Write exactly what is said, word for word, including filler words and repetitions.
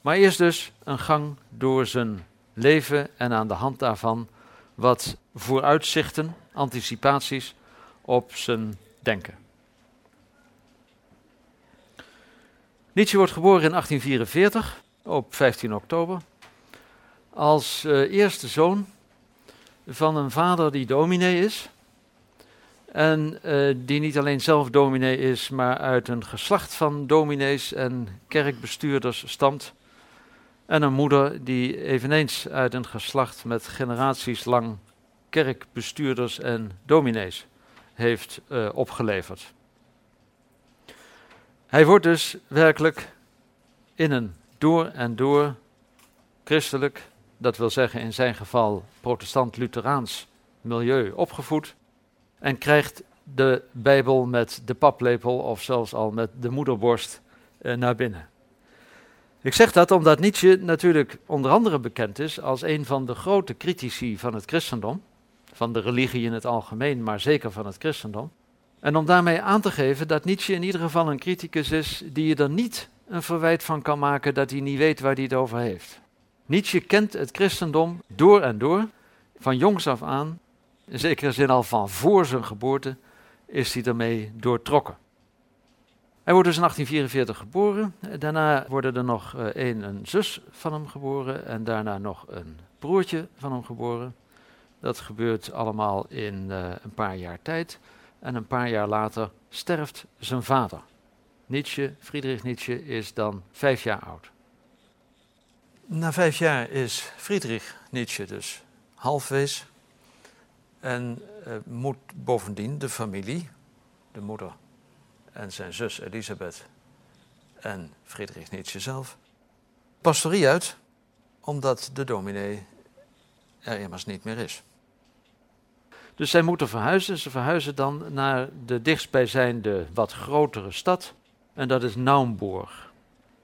Maar eerst dus een gang door zijn leven en aan de hand daarvan wat vooruitzichten, anticipaties op zijn denken. Nietzsche wordt geboren in achttien vierenveertig, op vijftien oktober, als uh, eerste zoon van een vader die dominee is. En uh, die niet alleen zelf dominee is, maar uit een geslacht van dominees en kerkbestuurders stamt. En een moeder die eveneens uit een geslacht met generaties lang kerkbestuurders en dominees heeft uh, opgeleverd. Hij wordt dus werkelijk in een door en door christelijk, dat wil zeggen in zijn geval protestant-lutheraans milieu opgevoed en krijgt de Bijbel met de paplepel of zelfs al met de moederborst uh, naar binnen. Ik zeg dat omdat Nietzsche natuurlijk onder andere bekend is als een van de grote critici van het christendom, van de religie in het algemeen, maar zeker van het christendom. En om daarmee aan te geven dat Nietzsche in ieder geval een criticus is die je er niet een verwijt van kan maken dat hij niet weet waar hij het over heeft. Nietzsche kent het christendom door en door, van jongs af aan, in zekere zin al van voor zijn geboorte, is hij ermee doortrokken. Hij wordt dus in achttien vierenveertig geboren, daarna worden er nog uh, een, een zus van hem geboren en daarna nog een broertje van hem geboren. Dat gebeurt allemaal in uh, een paar jaar tijd en een paar jaar later sterft zijn vader. Nietzsche, Friedrich Nietzsche, is dan vijf jaar oud. Na vijf jaar is Friedrich Nietzsche dus halfwees en uh, moet bovendien de familie, de moeder en zijn zus Elisabeth en Friedrich Nietzsche zelf, pastorie uit, omdat de dominee er immers niet meer is. Dus zij moeten verhuizen. Ze verhuizen dan naar de dichtstbijzijnde, wat grotere stad. En dat is Naumburg.